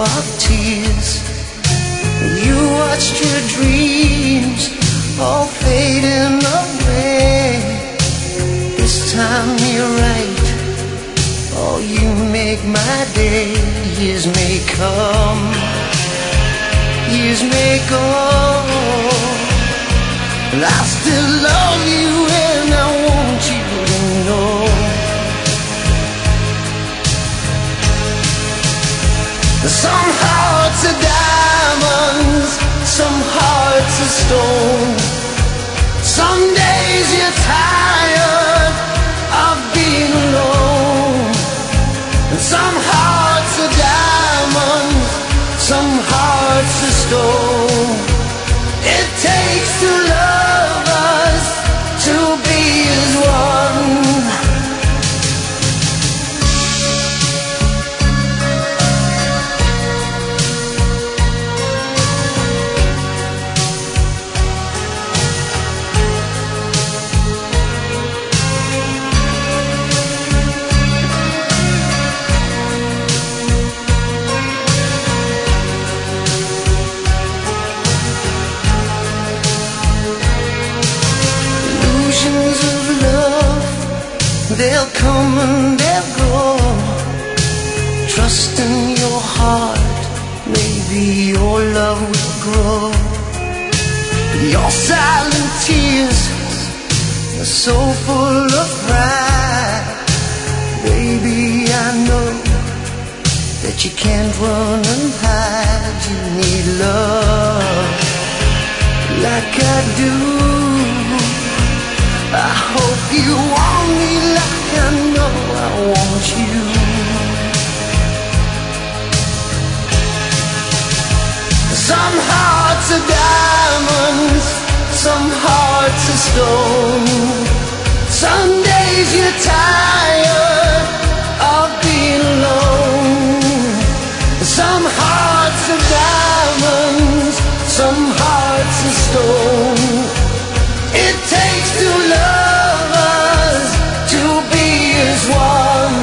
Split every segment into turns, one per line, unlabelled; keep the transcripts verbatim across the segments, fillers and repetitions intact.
of tears. You watched your dreams all fading away. This time you're right, oh, you make my day. Years may come, years may go, but I still love you and I want you to know. Some hearts are diamonds, some hearts are stone. Some days you're tired of being alone. And some hearts are diamonds, some hearts are stone. It takes two lovers to be as one. They'll come and they'll go. Trust in your heart, maybe your love will grow. Your silent tears are so full of pride. Baby, I know that you can't run and hide. You need love like I do. I hope you want me like I know I want you. Some hearts are diamonds, some hearts are stone. Some days you're tired of being alone. Some hearts are diamonds, some hearts are stone. It takes two lovers to be as one.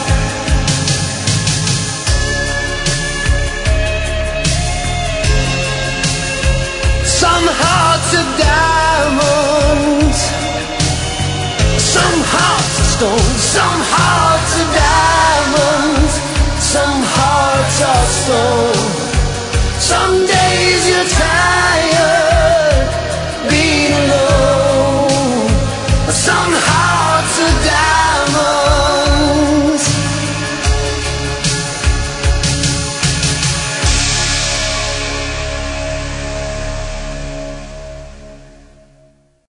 Some hearts are diamonds, some hearts are stone. Some hearts are diamonds, some hearts are stone. Someday